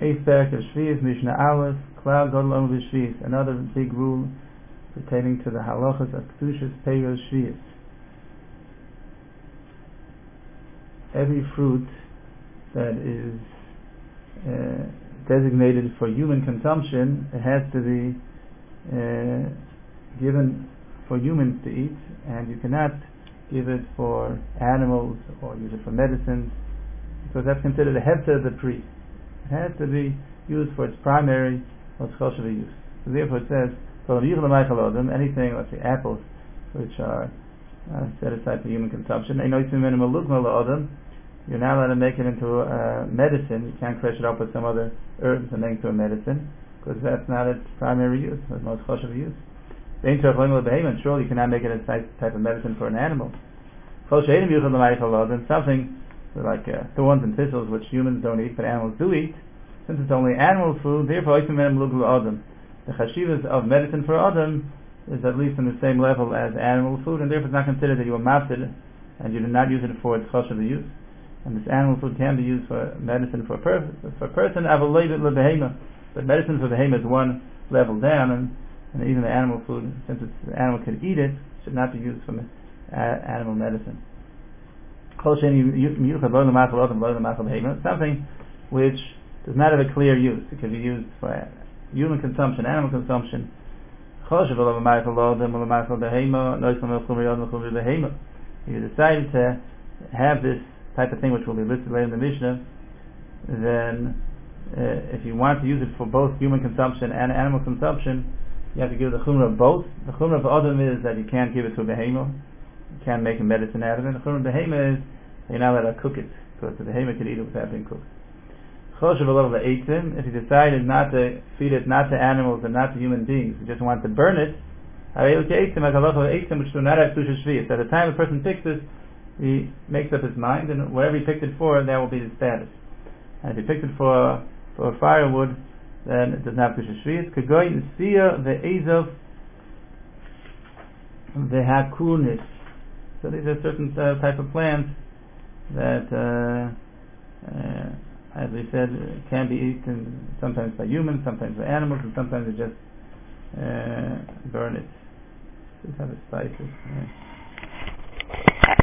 Eighth parak of Shvius, Mishnah Aleph, Klal Gadol Omer B'Shvius, another big rule pertaining to the halachas of Kedushas Peiros Shvius. Every fruit that is designated for human consumption, it has to be given for humans to eat, and you cannot give it for animals or use it for medicines, because that's considered a hefzer of the priest. It has to be used for its primary, most choshev use. So therefore it says, anything, let's say apples, which are set aside for human consumption, you're not allowed to make it into a medicine. You can't crush it up with some other herbs and make it into a medicine, because that's not its primary use, its most choshev use. Surely you cannot make it a type of medicine for an animal. Something like thorns and thistles, which humans don't eat but animals do eat, since it's only animal food, therefore the chashivas of medicine for Adam is at least on the same level as animal food, and therefore it's not considered that you are mafsid and you do not use it for its choshev use. And this animal food can be used for medicine for a person, but medicine for behemoth is one level down, and even the animal food, since the animal can eat it, should not be used for animal medicine. Something which does not have a clear use. It can be used for human consumption, animal consumption. You decided to have this type of thing, which will be listed later in the Mishnah, then if you want to use it for both human consumption and animal consumption, you have to give the chumrah of both. The chumrah of Adam is that you can't give it to a behemoth, you can't make a medicine out of it. The chumrah of behemoth is you're not allowed to cook it, because the behemoth can eat it without being cooked. If you decided not to feed it not to animals and not to human beings, you just want to burn it, which do not have Kedushas Shvius. At the time a person picks it, he makes up his mind, and whatever he picked it for, that will be his status. And if he picked it for firewood, then it does not have Kedushas Shvius. Kagoy Nsia ve'ezov ve'hakunis. So these are certain type of plants that, as we said, can be eaten sometimes by humans, sometimes by animals, and sometimes they just burn it. Just have it spices.